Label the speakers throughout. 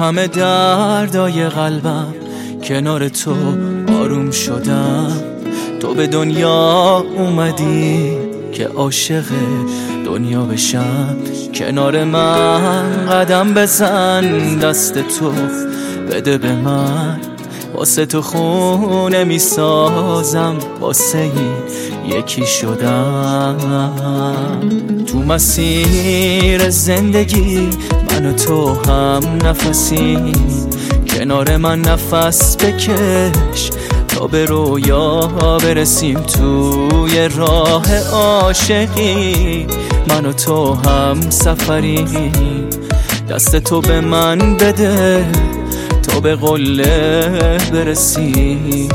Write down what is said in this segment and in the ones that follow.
Speaker 1: همه دردای قلبم کنار تو آروم شدم. تو به دنیا اومدی که عاشق دنیا بشم. کنار من قدم بزن، دست تو بده به من. واسه تو خونه میسازم، واسه این یکی شدم. تو مسیر زندگی من و تو هم نفسی، کنار من نفس بکش تا به رویا برسیم. توی راه عاشقی من و تو هم سفریم. دست تو به من بده تا به قله برسیم.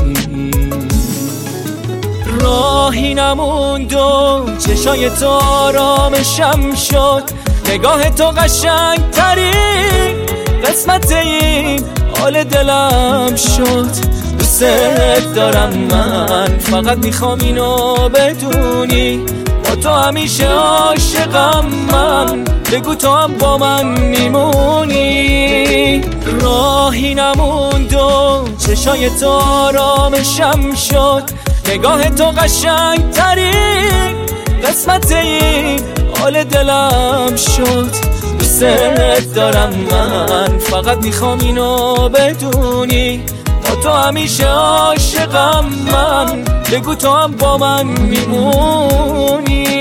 Speaker 1: راهی نموند و چشای تو آرامشم شد. نگاه تو قشنگ ترین قسمت این حال دلم شد. دوست دارم من، فقط میخوام اینو بدونی. با تو همیشه عاشقم من، بگو تو هم با من میمونی. راهی نموند و چشای تو آرامشم شد. نگاه تو قشنگ ترین قسمت این حال دلم شد. دوست دارم من، فقط میخوام اینو بدونی. با تو همیشه عاشقم من، بگو تو هم با من میمونی.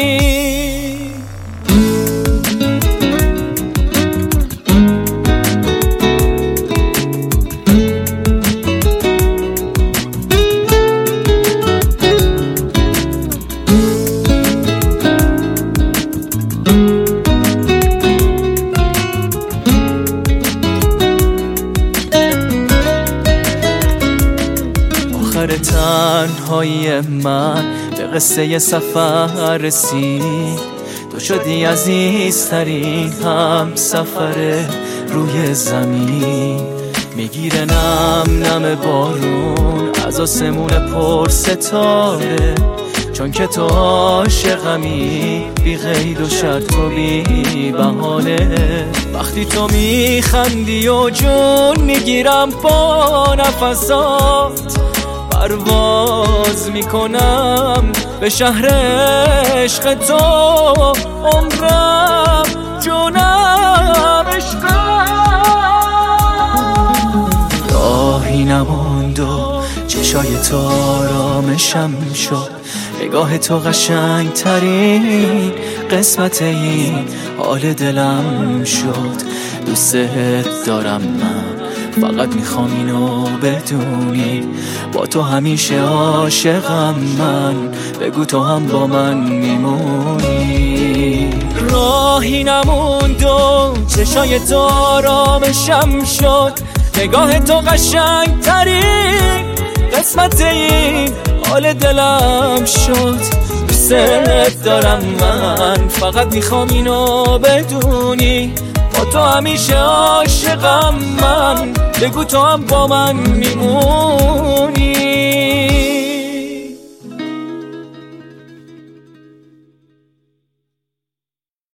Speaker 1: آخر تنهایی من به قصه سفر رسید. تو شدی عزیزترین هم سفر روی زمین. میگیره نم نم بارون از آسمون پر ستاره، چون که تو عاشقمی بی قید و شرط و بی بهانه. وقتی تو میخندی و جون میگیرم با نفسات، پرواز میکنم به شهر عشق تو. عمرم جونم عشقم. راهی نموند و چشای تو آرامشم شد. نگاه تو قشنگ ترین قسمت این حال دلم شد. دوست دارم من، فقط میخوام اینو بدونی. با تو همیشه عاشقم من، بگو تو هم با من میمونی. راهی نموند و چشای تو آرامشم شد. نگاه تو قشنگ ترین قسمت این حال دلم شد. دوست دارم من، فقط میخوام اینو بدونی. با تو همیشه عاشقم من، بگو تو هم با من میمونی.